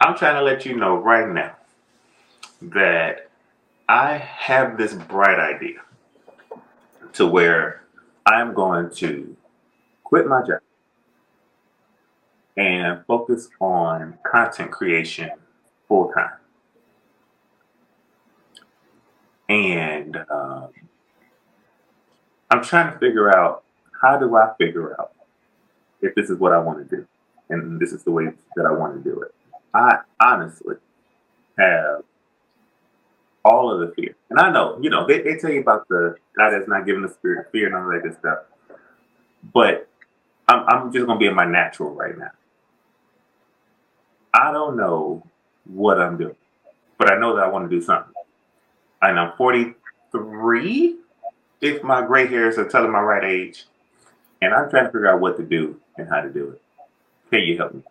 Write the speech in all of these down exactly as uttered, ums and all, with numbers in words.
I'm trying to let you know right now that I have this bright idea to where I'm going to quit my job and focus on content creation full time. And um, I'm trying to figure out, how do I figure out if this is what I want to do and this is the way that I want to do it. I honestly have all of the fear. And I know, you know, they, they tell you about the God has not given the spirit of fear and all that good stuff. But I'm, I'm just going to be in my natural right now. I don't know what I'm doing, but I know that I want to do something. And I'm forty-three, if my gray hairs are telling my right age. And I'm trying to figure out what to do and how to do it. Can you help me?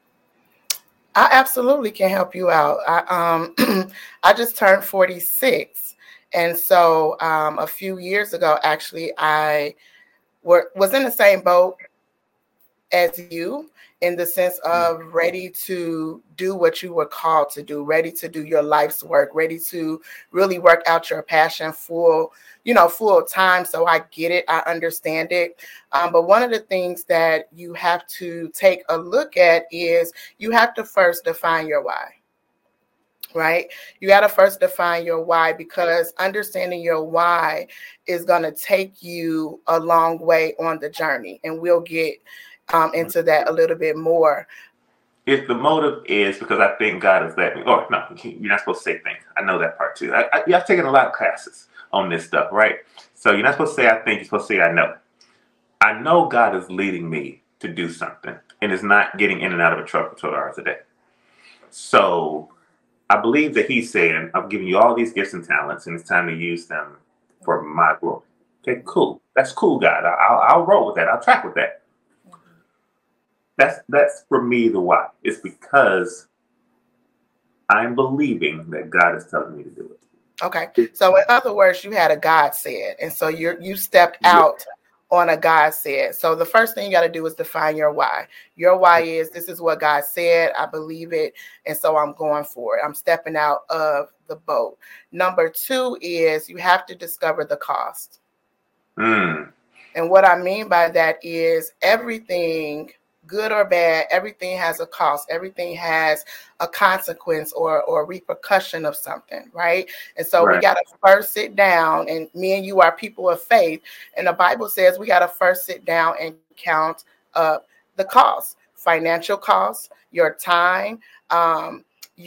I absolutely can help you out. I um I just turned forty-six. And so um, a few years ago, actually, I were, was in the same boat as you, in the sense of ready to do what you were called to do, ready to do your life's work, ready to really work out your passion full, you know, full time. So I get it. I understand it. Um, but one of the things that you have to take a look at is you have to first define your why. Right? You got to first define your why, because understanding your why is going to take you a long way on the journey. And we'll get um, into that a little bit more. If the motive is because I think God has let me, or no, you're not supposed to say things. I know that part too. I, I, I've taken a lot of classes on this stuff, right? So you're not supposed to say I think, you're supposed to say I know. I know God is leading me to do something, and it's not getting in and out of a truck for twelve hours a day. So I believe that he's saying, I'm giving you all these gifts and talents, and it's time to use them for my glory. Okay, cool. That's cool, God. I'll, I'll roll with that. I'll track with that. Mm-hmm. That's that's for me the why. It's because I'm believing that God is telling me to do it. Okay. So in other words, you had a God said, and so you you stepped out. Yeah. On a God said. So the first thing you got to do is define your why. Your why is, this is what God said. I believe it. And so I'm going for it. I'm stepping out of the boat. Number two is you have to discover the cost. Mm. And what I mean by that is everything, good or bad, everything has a cost. Everything has a consequence or, or repercussion of something, right? And so right. we got to first sit down, and me and you are people of faith. And the Bible says we got to first sit down and count up the costs, financial costs, your time, um,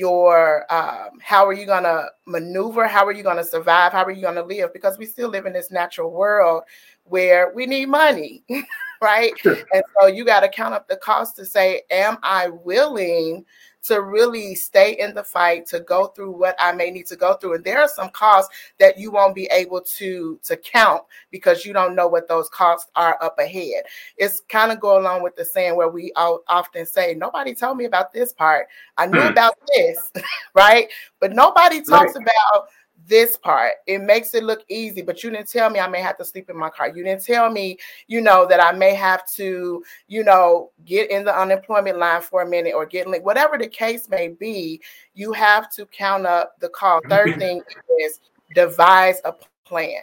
your, um, how are you going to maneuver? How are you going to survive? How are you going to live? Because we still live in this natural world where we need money. Right. Sure. And so you got to count up the cost to say, am I willing to really stay in the fight, to go through what I may need to go through? And there are some costs that you won't be able to, to count because you don't know what those costs are up ahead. It's kind of go along with the saying where we all often say, nobody told me about this part. I knew hmm. about this, right? But nobody talks right. about this part. It makes it look easy, but you didn't tell me I may have to sleep in my car. You didn't tell me, you know, that I may have to, you know, get in the unemployment line for a minute or get linked. Whatever the case may be, you have to count up the cost. Third thing is devise a plan.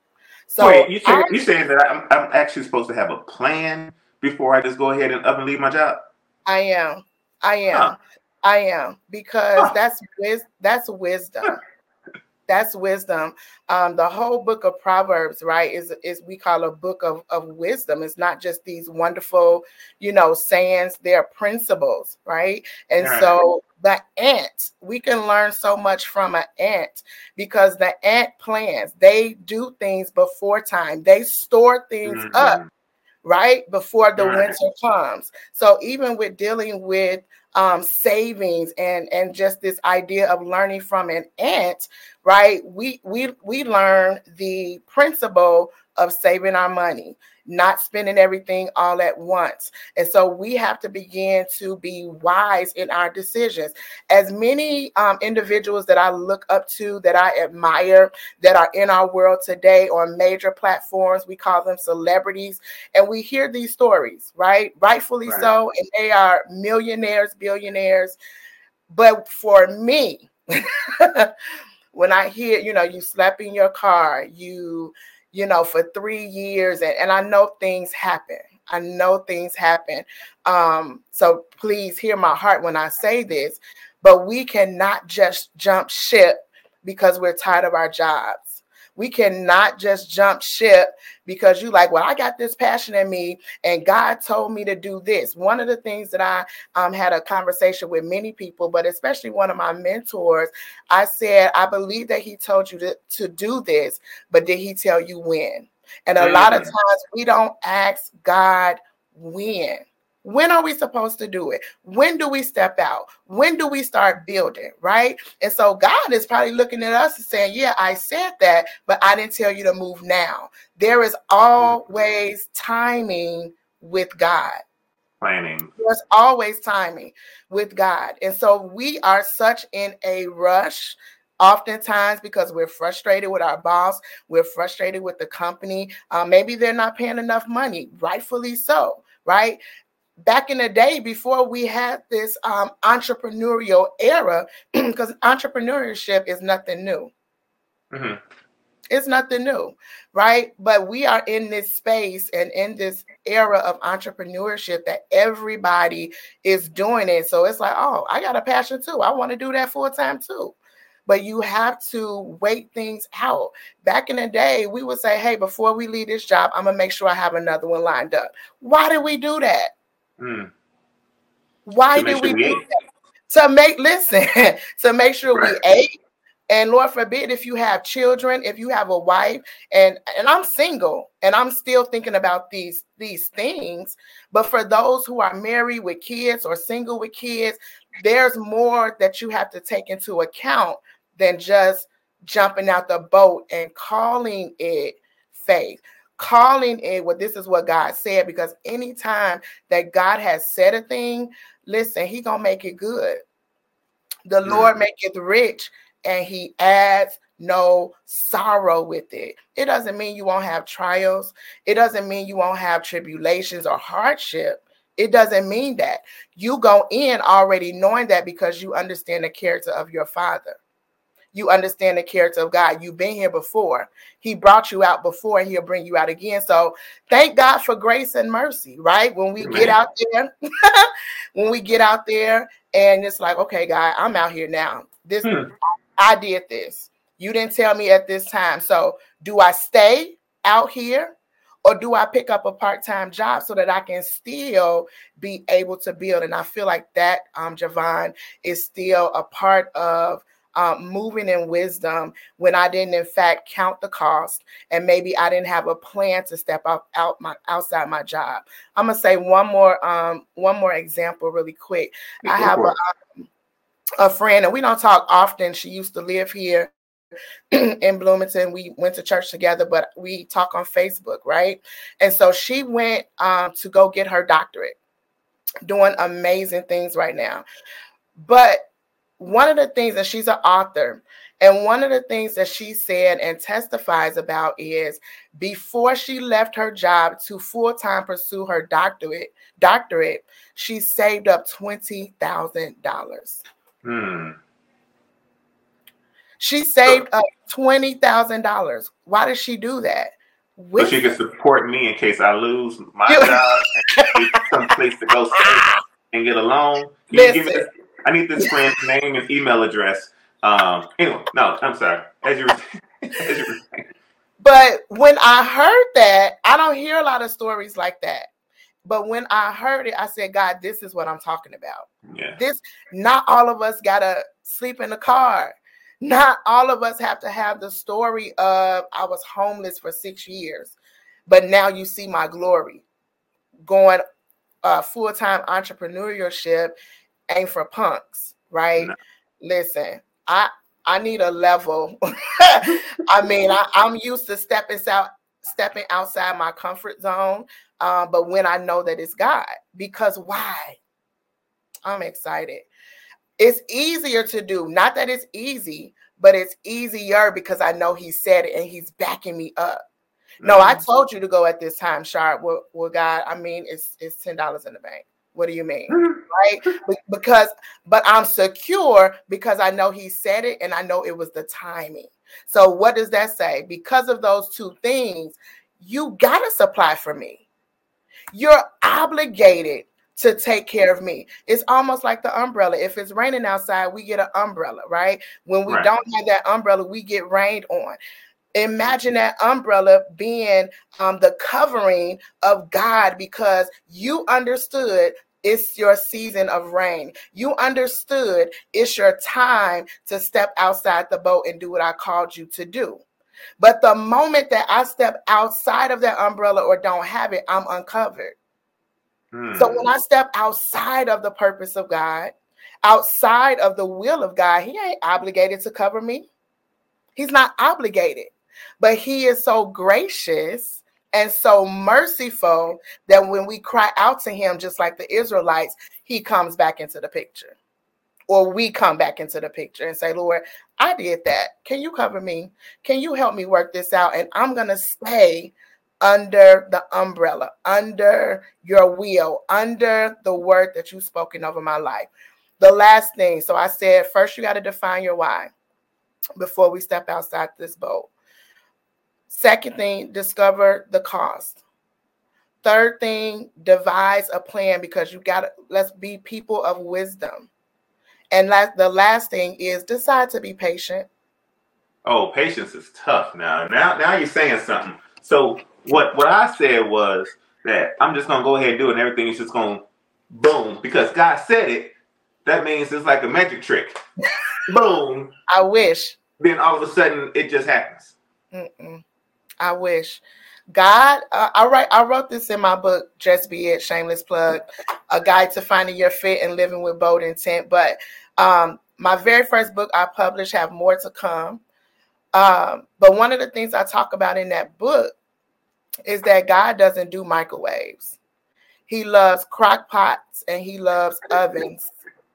So wait, you saying you saying that I'm, I'm actually supposed to have a plan before I just go ahead and up and leave my job? I am. I am. Huh. I am because huh. that's wis- that's wisdom. That's wisdom. Um, the whole book of Proverbs, right, is is we call a book of, of wisdom. It's not just these wonderful, you know, sayings. They're principles, right? And right. so the ant, we can learn so much from an ant because the ant plans. They do things before time. They store things mm-hmm. up, right, before the right. winter comes. So even with dealing with um, savings and, and just this idea of learning from an ant, right, we we we learn the principle of saving our money, not spending everything all at once. And so we have to begin to be wise in our decisions. As many um, individuals that I look up to, that I admire, that are in our world today on major platforms, we call them celebrities, and we hear these stories, right? Rightfully right. so, and they are millionaires, billionaires. But for me, when I hear, you know, you slept in your car, you, you know, for three years, and, and I know things happen. I know things happen. Um, so please hear my heart when I say this, but we cannot just jump ship because we're tired of our jobs. We cannot just jump ship because you like, well, I got this passion in me and God told me to do this. One of the things that I um, had a conversation with many people, but especially one of my mentors, I said, I believe that he told you to, to do this, but did he tell you when? And a mm-hmm. lot of times we don't ask God when. When are we supposed to do it? When do we step out? When do we start building, right? And so God is probably looking at us and saying, yeah, I said that, but I didn't tell you to move now. There is always timing with God. Planning. There's always timing with God. And so we are such in a rush oftentimes because we're frustrated with our boss. We're frustrated with the company. Um, maybe they're not paying enough money, rightfully so, right? Back in the day, before we had this um, entrepreneurial era, because entrepreneurship is nothing new. Mm-hmm. It's nothing new, right? But we are in this space and in this era of entrepreneurship that everybody is doing it. So it's like, oh, I got a passion too. I want to do that full time too. But you have to wait things out. Back in the day, we would say, hey, before we leave this job, I'm going to make sure I have another one lined up. Why did we do that? Mm. Why did we do that? To make, listen, to make sure right. we ate. And Lord forbid, if you have children, if you have a wife, and, and I'm single and I'm still thinking about these, these things. But for those who are married with kids or single with kids, there's more that you have to take into account than just jumping out the boat and calling it faith. Calling it what this is what God said, because anytime that God has said a thing, listen, he gonna make it good. The mm. Lord maketh rich and he adds no sorrow with it. It doesn't mean you won't have trials. It doesn't mean you won't have tribulations or hardship. It doesn't mean that. You go in already knowing that because you understand the character of your Father. You understand the character of God. You've been here before. He brought you out before and he'll bring you out again. So thank God for grace and mercy, right? When we Amen. get out there, when we get out there and it's like, okay, God, I'm out here now. This, hmm. I did this. You didn't tell me at this time. So do I stay out here or do I pick up a part-time job so that I can still be able to build? And I feel like that, um, Javon, is still a part of Um, moving in wisdom when I didn't, in fact, count the cost, and maybe I didn't have a plan to step up out my outside my job. I'm gonna say one more um, one more example really quick. I have a, um, a friend, and we don't talk often. She used to live here in Bloomington. We went to church together, but we talk on Facebook, right? And so she went um, to go get her doctorate, doing amazing things right now. But one of the things that she's an author, and one of the things that she said and testifies about is before she left her job to full-time pursue her doctorate, doctorate, she saved up twenty thousand dollars. Hmm. She saved up twenty thousand dollars. Why did she do that? So she can support me in case I lose my job and need some place to go stay and get a loan. Can you give me this? I need this friend's name and email address. Um, anyway, no, I'm sorry. As you were, as you were saying. But when I heard that, I don't hear a lot of stories like that. But when I heard it, I said, God, this is what I'm talking about. Yeah. This, not all of us gotta sleep in the car. Not all of us have to have the story of I was homeless for six years, but now you see my glory. Going uh, full-time entrepreneurship ain't for punks, right? No. Listen, I I need a level. I mean, I, I'm used to stepping out, stepping outside my comfort zone. Uh, but when I know that it's God, because why? I'm excited. It's easier to do. Not that it's easy, but it's easier because I know he said it and he's backing me up. No, I told you to go at this time, Sharp. Well, well, God, I mean, it's it's ten dollars in the bank. What do you mean? Right? Because, but I'm secure because I know he said it and I know it was the timing. So what does that say? Because of those two things, you got to supply for me. You're obligated to take care of me. It's almost like the umbrella. If it's raining outside, we get an umbrella, right? When we right. don't have that umbrella, we get rained on. Imagine that umbrella being um, the covering of God, because you understood it's your season of rain. You understood it's your time to step outside the boat and do what I called you to do. But the moment that I step outside of that umbrella or don't have it, I'm uncovered. Hmm. So when I step outside of the purpose of God, outside of the will of God, he ain't obligated to cover me. He's not obligated. But he is so gracious and so merciful that when we cry out to him, just like the Israelites, he comes back into the picture. Or we come back into the picture and say, Lord, I did that. Can you cover me? Can you help me work this out? And I'm going to stay under the umbrella, under your will, under the word that you've spoken over my life. The last thing. So I said, first, you got to define your why before we step outside this boat. Second thing, discover the cost. Third thing, devise a plan, because you got to, let's be people of wisdom. And last, the last thing is decide to be patient. Oh, patience is tough now. Now, now you're saying something. So what, what I said was that I'm just going to go ahead and do it and everything is just going to boom. Because God said it, that means it's like a magic trick. Boom. I wish. Then all of a sudden it just happens. Mm-mm. I wish. God, uh, I write. I wrote this in my book, Just Be It, shameless plug, a guide to finding your fit and living with bold intent. But um, my very first book I published, have more to come. Um, but one of the things I talk about in that book is that God doesn't do microwaves. He loves crock pots and he loves ovens.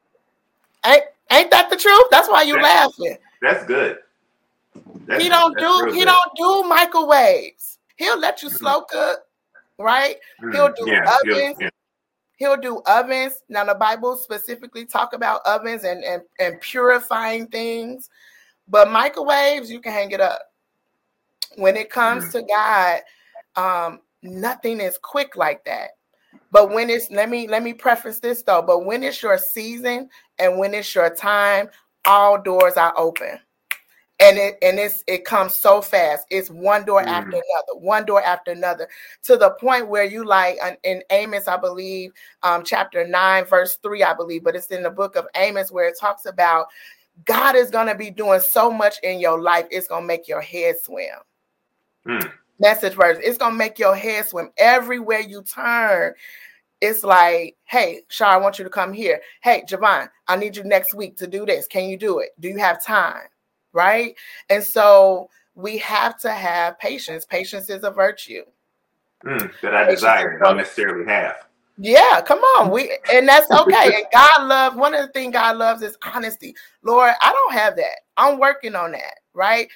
Ain't, ain't that the truth? That's why you're that's, laughing. That's good. That's, he don't do he good. don't do microwaves. He'll let you slow cook, right? Mm, he'll do yeah, ovens. Yeah. He'll do ovens. Now the Bible specifically talk about ovens and, and, and purifying things, but microwaves, you can hang it up. When it comes mm. to God, um, nothing is quick like that. But when it's let me let me preface this though. But when it's your season and when it's your time, all doors are open. And it and it's it comes so fast. It's one door mm. after another, one door after another, to the point where you like in Amos, I believe, um, chapter nine, verse three, I believe, but it's in the book of Amos where it talks about God is going to be doing so much in your life, it's going to make your head swim. Mm. Message verse, it's going to make your head swim. Everywhere you turn, it's like, hey, Shar, I want you to come here. Hey, Javon, I need you next week to do this. Can you do it? Do you have time? Right? And so we have to have patience. Patience is a virtue. Mm, that I desire, don't necessarily have. Yeah, come on. We and that's okay. And God loves, one of the things God loves is honesty. Lord, I don't have that. I'm working on that, right?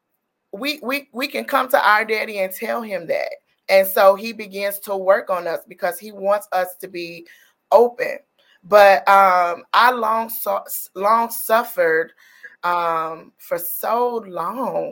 We we we can come to our daddy and tell him that. And so he begins to work on us because he wants us to be open. But um, I long so, long suffered um, for so long.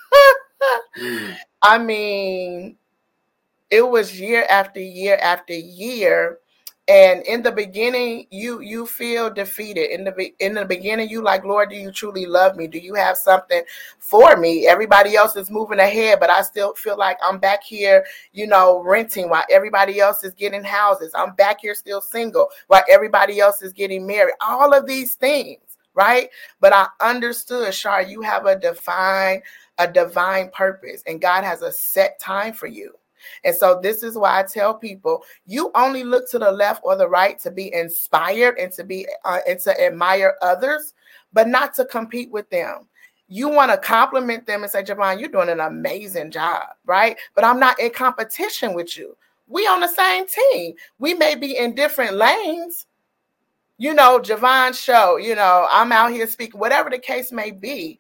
mm. I mean, it was year after year after year. And in the beginning, you you feel defeated. In the in the beginning, you like, Lord, do you truly love me? Do you have something for me? Everybody else is moving ahead, but I still feel like I'm back here, you know, renting while everybody else is getting houses. I'm back here still single while everybody else is getting married. All of these things, right? But I understood, Shar, you have a divine, a divine purpose, and God has a set time for you. And so this is why I tell people, you only look to the left or the right to be inspired and to be uh, and to admire others, but not to compete with them. You want to compliment them and say, Javon, you're doing an amazing job, right? But I'm not in competition with you. We on the same team. We may be in different lanes. You know, Javon's show, you know, I'm out here speaking, whatever the case may be.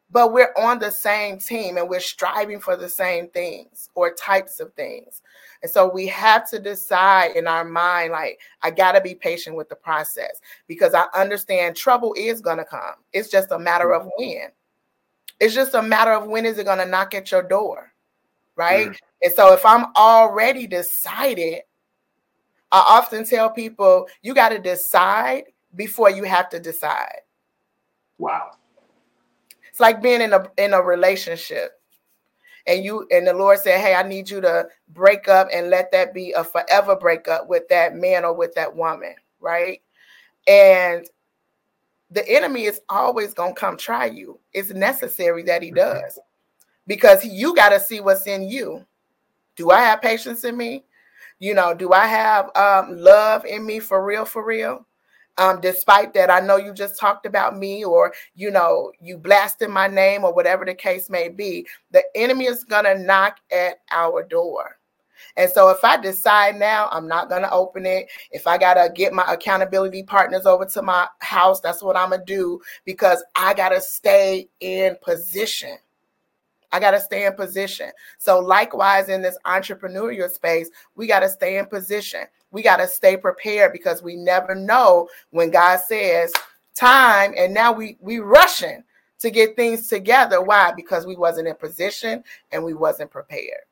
but we're on the same team and we're striving for the same things or types of things. And so we have to decide in our mind, like, I got to be patient with the process, because I understand trouble is going to come. It's just a matter of when. It's just a matter of when is it going to knock at your door, right? Mm. And so if I'm already decided, I often tell people, you got to decide before you have to decide. Wow. It's like being in a in a relationship, and you and the Lord said, hey, I need you to break up and let that be a forever breakup with that man or with that woman, right? And the enemy is always going to come try you. It's necessary that he does, because you got to see what's in you. Do I have patience in me? You know, do I have um, love in me for real, for real? Um, despite that, I know you just talked about me, or, you know, you blasted my name, or whatever the case may be. The enemy is going to knock at our door. And so if I decide now I'm not going to open it, if I got to get my accountability partners over to my house, that's what I'm going to do, because I got to stay in position. I got to stay in position. So likewise, in this entrepreneurial space, we got to stay in position. We got to stay prepared, because we never know when God says time, and now we we rushing to get things together. Why? Because we wasn't in position and we wasn't prepared.